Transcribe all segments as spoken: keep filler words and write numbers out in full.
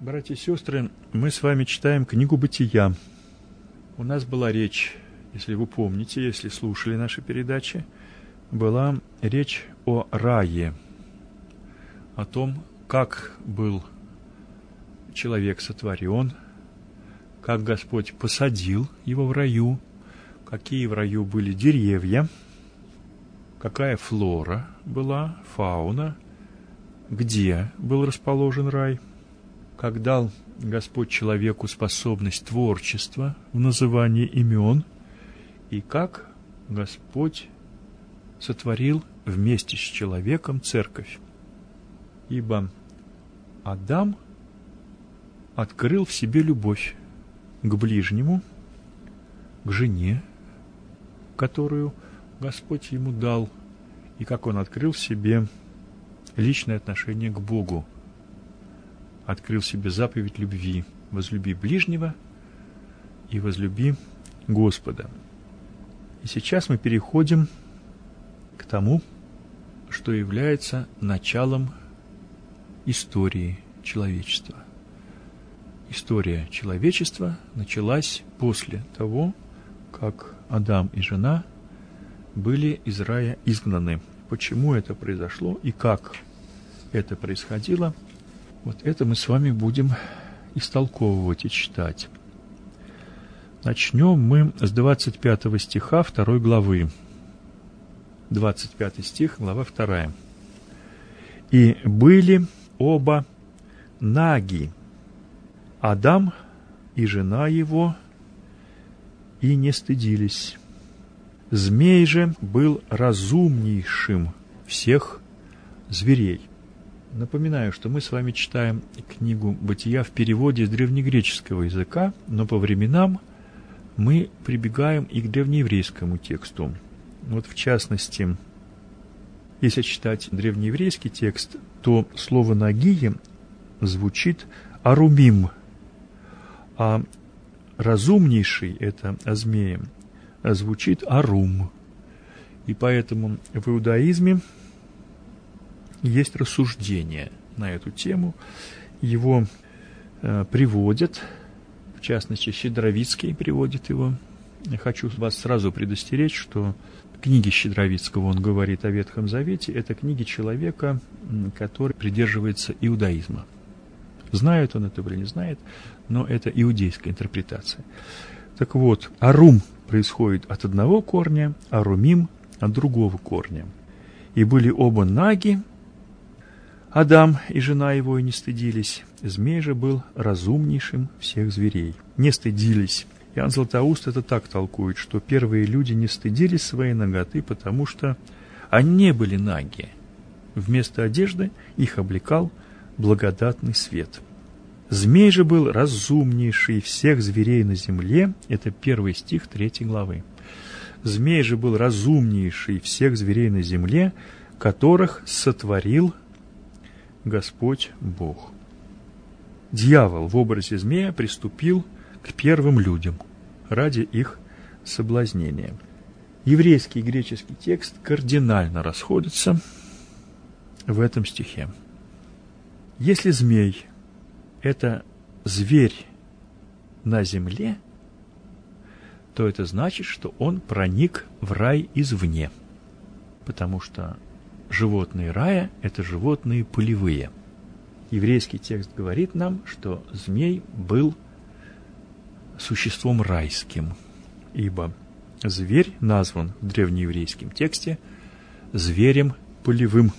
Братья и сестры, мы с вами читаем книгу «Бытия». У нас была речь, если вы помните, если слушали наши передачи, была речь о рае, о том, как был человек сотворен, как Господь посадил его в раю, какие в раю были деревья, какая флора была, фауна, где был расположен рай, как дал Господь человеку способность творчества в назывании имен, и как Господь сотворил вместе с человеком церковь. Ибо Адам открыл в себе любовь к ближнему, к жене, которую Господь ему дал, и как он открыл в себе личное отношение к Богу, открыл себе заповедь любви: возлюби ближнего и возлюби Господа. И сейчас мы переходим к тому, что является началом истории человечества. История человечества началась после того, как Адам и жена были из рая изгнаны. Почему это произошло и как это происходило, вот это мы с вами будем истолковывать и читать. Начнем мы с двадцать пятого стиха второй главы. двадцать пятый стих, глава вторая. «И были оба наги, Адам и жена его, и не стыдились. Змей же был разумнейшим всех зверей». Напоминаю, что мы с вами читаем книгу «Бытия» в переводе с древнегреческого языка, но по временам мы прибегаем и к древнееврейскому тексту. Вот в частности, если читать древнееврейский текст, то слово «нагие» звучит «арумим», а разумнейший, это о змее, звучит «арум». И поэтому в иудаизме есть рассуждение на эту тему. Его э, приводят, в частности, Щедровицкий приводит его. Я хочу вас сразу предостеречь, что книги Щедровицкого, он говорит о Ветхом Завете, это книги человека, который придерживается иудаизма. Знает он это или не знает, но это иудейская интерпретация. Так вот, арум происходит от одного корня, арумим от другого корня. И были оба наги, Адам и жена его, и не стыдились. Змей же был разумнейшим всех зверей. Не стыдились. Иоанн Златоуст это так толкует, что первые люди не стыдились своей наготы, потому что они не были наги. Вместо одежды их облекал благодатный свет. Змей же был разумнейший всех зверей на земле. Это первый стих третьей главы. Змей же был разумнейший всех зверей на земле, которых сотворил Господь Бог. Дьявол в образе змея приступил к первым людям ради их соблазнения. Еврейский и греческий текст кардинально расходятся в этом стихе. Если змей – это зверь на земле, то это значит, что он проник в рай извне, потому что животные рая – это животные полевые. Еврейский текст говорит нам, что змей был существом райским, ибо зверь назван в древнееврейском тексте зверем полевым.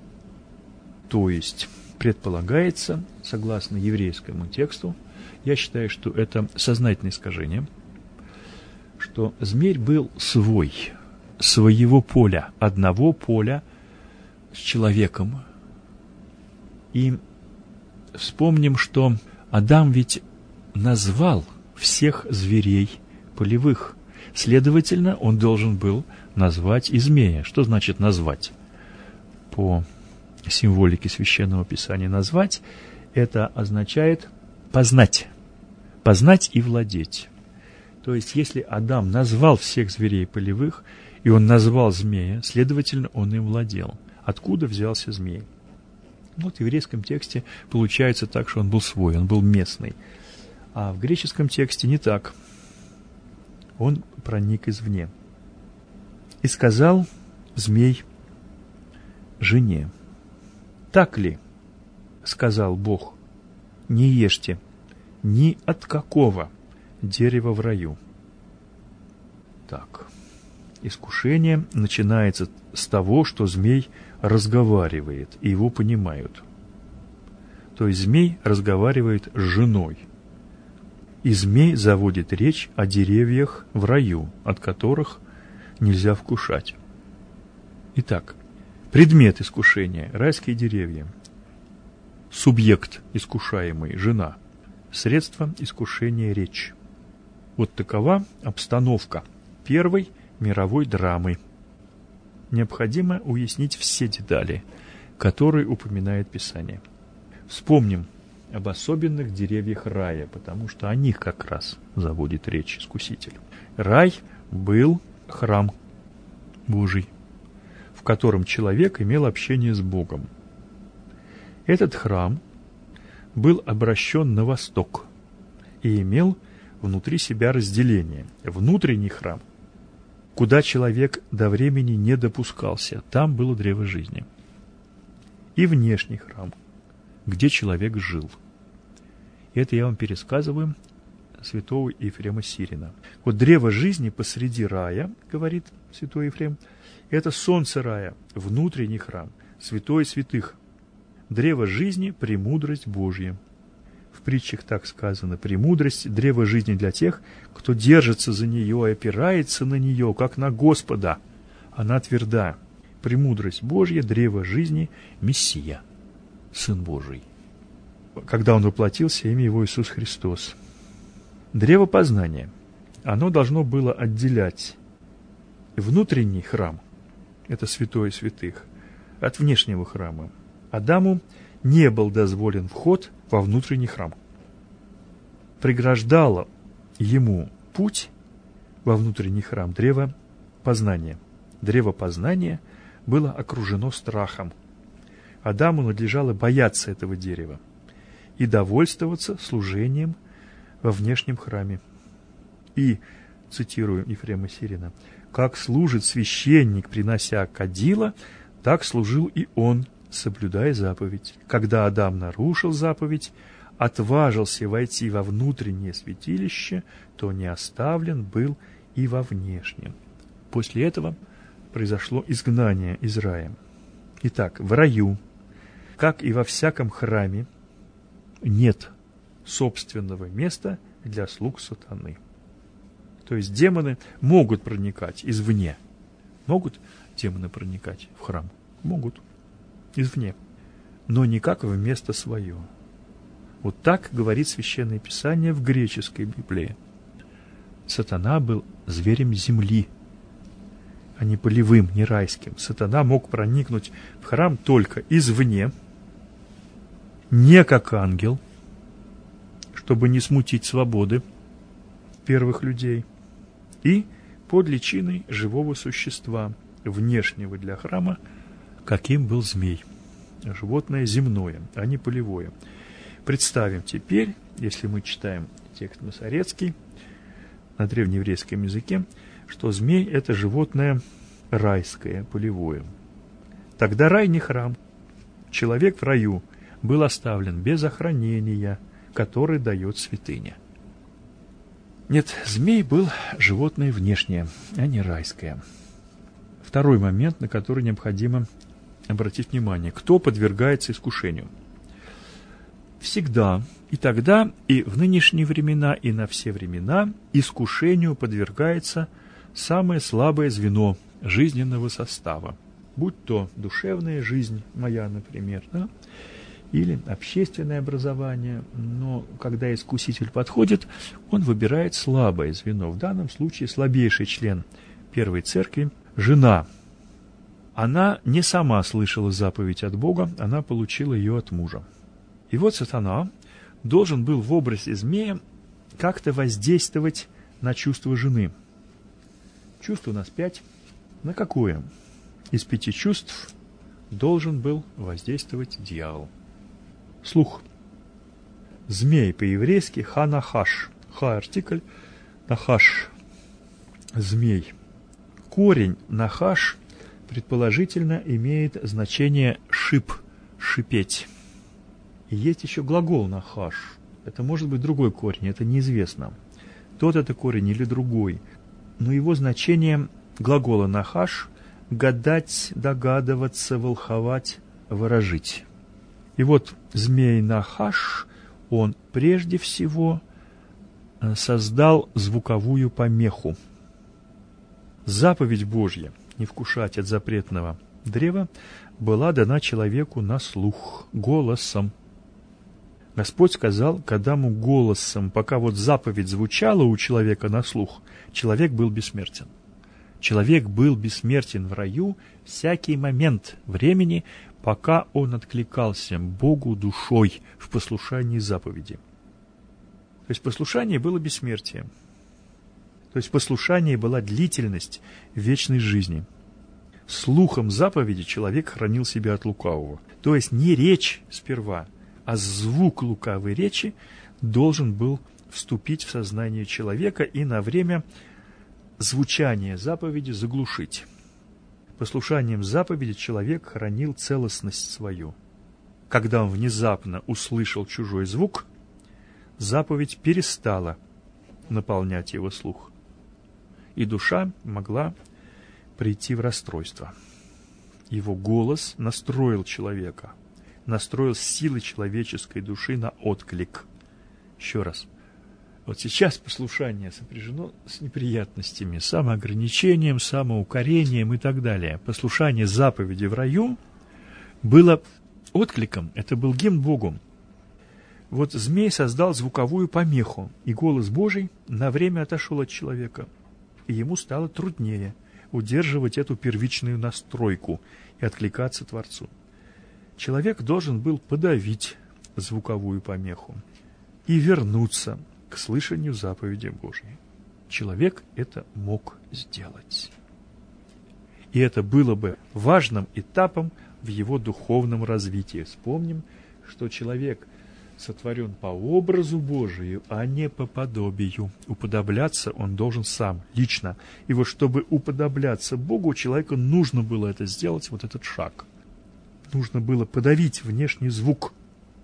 То есть предполагается, согласно еврейскому тексту, я считаю, что это сознательное искажение, что змей был свой, своего поля, одного поля с человеком. И вспомним, что Адам ведь назвал всех зверей полевых. Следовательно, он должен был назвать и змея. Что значит назвать? По символике Священного Писания назвать – это означает познать. Познать и владеть. То есть, если Адам назвал всех зверей полевых, и он назвал змея, следовательно, он им владел. Откуда взялся змей? Вот в еврейском тексте получается так, что он был свой, он был местный. А в греческом тексте не так. Он проник извне. И сказал змей жене: «Так ли, — сказал Бог, — не ешьте ни от какого дерева в раю». Так, искушение начинается с того, что змей разговаривает, и его понимают. То есть змей разговаривает с женой. И змей заводит речь о деревьях в раю, от которых нельзя вкушать. Итак, предмет искушения – райские деревья. Субъект искушаемый – жена. Средство искушения – речь. Вот такова обстановка первой мировой драмы. Необходимо уяснить все детали, которые упоминает Писание. Вспомним об особенных деревьях рая, потому что о них как раз заводит речь Искуситель. Рай был храм Божий, в котором человек имел общение с Богом. Этот храм был обращен на восток и имел внутри себя разделение. Внутренний храм, куда человек до времени не допускался, там было древо жизни. И внешний храм, где человек жил. Это я вам пересказываю святого Ефрема Сирина. Вот древо жизни посреди рая, говорит святой Ефрем, это солнце рая, внутренний храм, святой святых. Древо жизни – премудрость Божья. В притчах так сказано: премудрость – древо жизни для тех, кто держится за нее и опирается на нее, как на Господа. Она тверда. Премудрость Божья, древо жизни – Мессия, Сын Божий. Когда Он воплотился, имя Его Иисус Христос. Древо познания. Оно должно было отделять внутренний храм, это святое святых, от внешнего храма. Адаму не был дозволен вход во внутренний храм. Преграждало ему путь во внутренний храм древо познания. Древо познания было окружено страхом. Адаму надлежало бояться этого дерева и довольствоваться служением во внешнем храме. И, цитирую Ефрема Сирина, «Как служит священник, принося кадила, так служил и он, соблюдая заповедь. Когда Адам нарушил заповедь, отважился войти во внутреннее святилище, то не оставлен был и во внешнем». После этого произошло изгнание из рая. Итак, в раю, как и во всяком храме, нет собственного места для слуг сатаны. То есть демоны могут проникать извне. Могут демоны проникать в храм? Могут. Извне. Но не как в место свое. Вот так говорит Священное Писание в греческой Библии. Сатана был зверем земли, а не полевым, не райским. Сатана мог проникнуть в храм только извне, не как ангел, чтобы не смутить свободы первых людей, и под личиной живого существа, внешнего для храма, каким был змей. Животное земное, а не полевое. Представим теперь, если мы читаем текст Масорецкий на древнееврейском языке, что змей – это животное райское, полевое. Тогда рай не храм. Человек в раю был оставлен без охранения, который дает святыня. Нет, змей был животное внешнее, а не райское. Второй момент, на который необходимо обратить внимание. Кто подвергается искушению? Всегда, и тогда, и в нынешние времена, и на все времена искушению подвергается самое слабое звено жизненного состава. Будь то душевная жизнь моя, например, да, или общественное образование, но когда искуситель подходит, он выбирает слабое звено. В данном случае слабейший член Первой Церкви – жена. Она не сама слышала заповедь от Бога, она получила ее от мужа. И вот сатана должен был в образе змея как-то воздействовать на чувство жены. Чувств у нас пять. На какое? Из пяти чувств должен был воздействовать дьявол. Слух. Змей по-еврейски ха-нахаш. Ха-артикль, нахаш. Змей. Корень нахаш предположительно имеет значение шип, шипеть. И есть еще глагол нахаш. Это может быть другой корень, это неизвестно. Тот это корень или другой. Но его значение глагола нахаш – гадать, догадываться, волховать, ворожить. И вот змей нахаш, он прежде всего создал звуковую помеху. Заповедь Божья не вкушать от запретного древа была дана человеку на слух, голосом. Господь сказал к Адаму голосом, пока вот заповедь звучала у человека на слух, человек был бессмертен. Человек был бессмертен в раю всякий момент времени, пока он откликался Богу душой в послушании заповеди. То есть послушание было бессмертие. То есть послушание была длительность вечной жизни. Слухом заповеди человек хранил себя от лукавого. То есть не речь сперва, а звук лукавой речи должен был вступить в сознание человека и на время звучания заповеди заглушить. Послушанием заповеди человек хранил целостность свою. Когда он внезапно услышал чужой звук, заповедь перестала наполнять его слух, и душа могла прийти в расстройство. Его голос настроил человека, настроил силы человеческой души на отклик. Еще раз. Вот сейчас послушание сопряжено с неприятностями, самоограничением, самоукорением и так далее. Послушание заповеди в раю было откликом, это был гимн Богу. Вот змей создал звуковую помеху, и голос Божий на время отошел от человека, и ему стало труднее удерживать эту первичную настройку и откликаться Творцу. Человек должен был подавить звуковую помеху и вернуться к слышанию заповеди Божьей. Человек это мог сделать. И это было бы важным этапом в его духовном развитии. Вспомним, что человек сотворен по образу Божию, а не по подобию. Уподобляться он должен сам, лично. И вот чтобы уподобляться Богу, человеку нужно было это сделать, вот этот шаг. Нужно было подавить внешний звук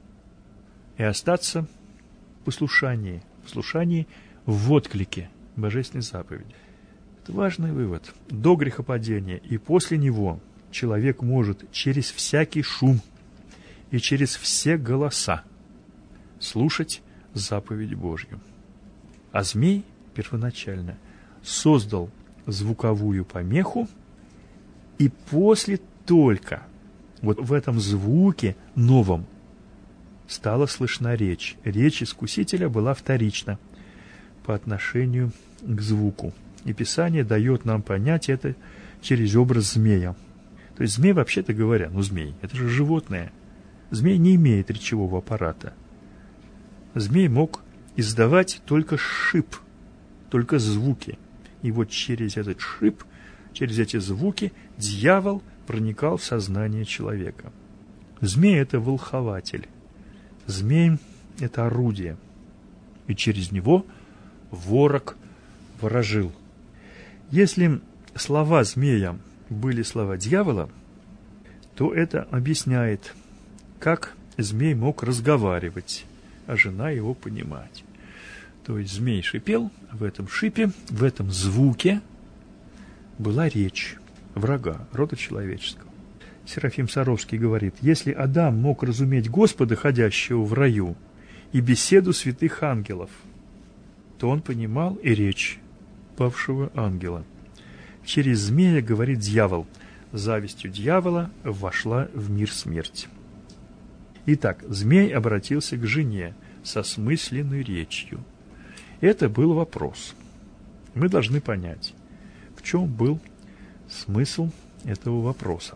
и остаться в послушании, в послушании в отклике божественной заповеди. Это важный вывод. До грехопадения и после него человек может через всякий шум и через все голоса слушать заповедь Божью. А змей первоначально создал звуковую помеху, и после только вот в этом звуке новом стала слышна речь. Речь искусителя была вторична по отношению к звуку. И Писание дает нам понять это через образ змея. То есть змей, вообще-то говоря, ну змей, это же животное. Змей не имеет речевого аппарата. Змей мог издавать только шип, только звуки. И вот через этот шип, через эти звуки дьявол проникал в сознание человека. Змей – это волхователь. Змей – это орудие. И через него ворог ворожил. Если слова змея были слова дьявола, то это объясняет, как змей мог разговаривать, а жена его понимать. То есть змей шипел, в этом шипе, в этом звуке была речь врага, рода человеческого. Серафим Саровский говорит, если Адам мог разуметь Господа, ходящего в раю, и беседу святых ангелов, то он понимал и речь павшего ангела. Через змея, говорит дьявол, завистью дьявола вошла в мир смерть. Итак, змей обратился к жене со смысленной речью. Это был вопрос. Мы должны понять, в чем был смысл этого вопроса.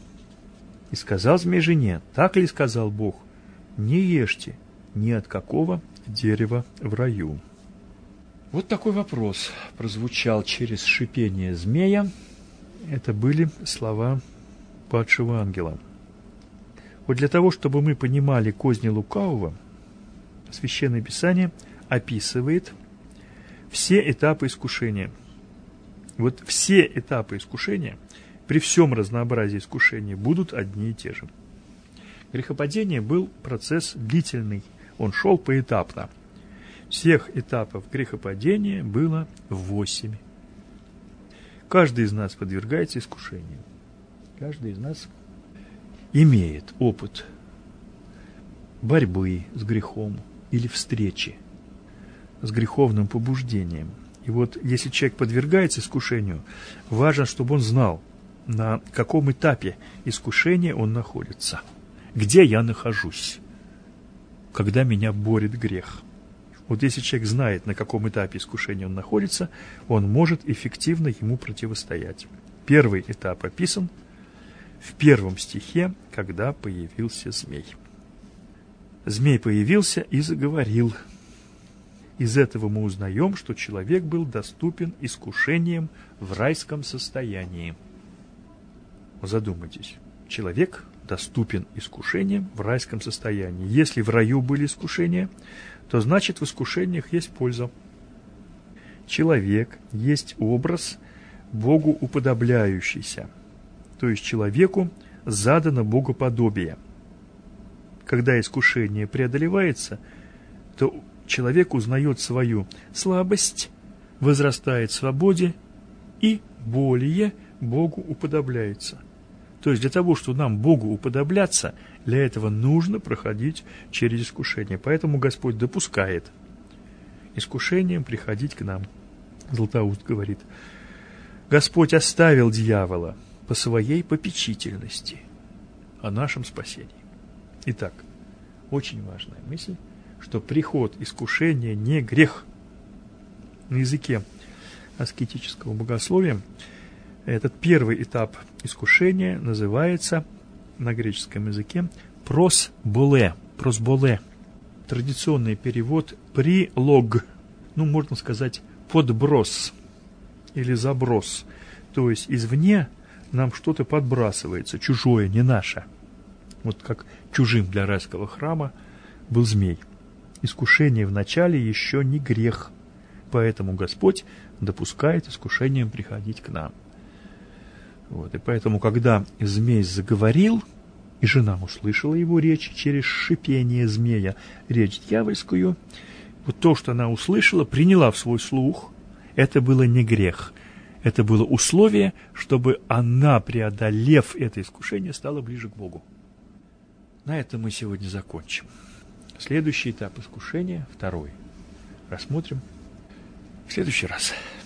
И сказал змей жене, так ли сказал Бог, не ешьте ни от какого дерева в раю. Вот такой вопрос прозвучал через шипение змея. Это были слова падшего ангела. Вот для того, чтобы мы понимали козни лукавого, Священное Писание описывает все этапы искушения. Вот все этапы искушения, при всем разнообразии искушений, будут одни и те же. Грехопадение был процесс длительный, он шел поэтапно. Всех этапов грехопадения было восемь. Каждый из нас подвергается искушению. Каждый из нас имеет опыт борьбы с грехом или встречи с греховным побуждением. И вот если человек подвергается искушению, важно, чтобы он знал, на каком этапе искушения он находится, где я нахожусь, когда меня борет грех. Вот если человек знает, на каком этапе искушения он находится, он может эффективно ему противостоять. Первый этап описан в первом стихе, когда появился змей. Змей появился и заговорил. Из этого мы узнаем, что человек был доступен искушениям в райском состоянии. Задумайтесь, человек доступен искушениям в райском состоянии. Если в раю были искушения, то значит в искушениях есть польза. Человек есть образ Богу уподобляющийся, то есть человеку задано богоподобие. Когда искушение преодолевается, то человек узнает свою слабость, возрастает в свободе и более Богу уподобляется. То есть для того, чтобы нам Богу уподобляться, для этого нужно проходить через искушение. Поэтому Господь допускает искушением приходить к нам. Златоуст говорит: Господь оставил дьявола по своей попечительности о нашем спасении. Итак, очень важная мысль, что приход искушения не грех. На языке аскетического богословия этот первый этап искушения называется на греческом языке просболе. Просболе. Традиционный перевод прилог. Ну, можно сказать, подброс или заброс. То есть извне нам что-то подбрасывается, чужое, не наше. Вот как чужим для райского храма был змей. Искушение вначале еще не грех, поэтому Господь допускает искушением приходить к нам. Вот, и поэтому, когда змей заговорил, и жена услышала его речь через шипение змея, речь дьявольскую, вот то, что она услышала, приняла в свой слух, это было не грех. Это было условие, чтобы она, преодолев это искушение, стала ближе к Богу. На этом мы сегодня закончим. Следующий этап искушения, второй, рассмотрим в следующий раз.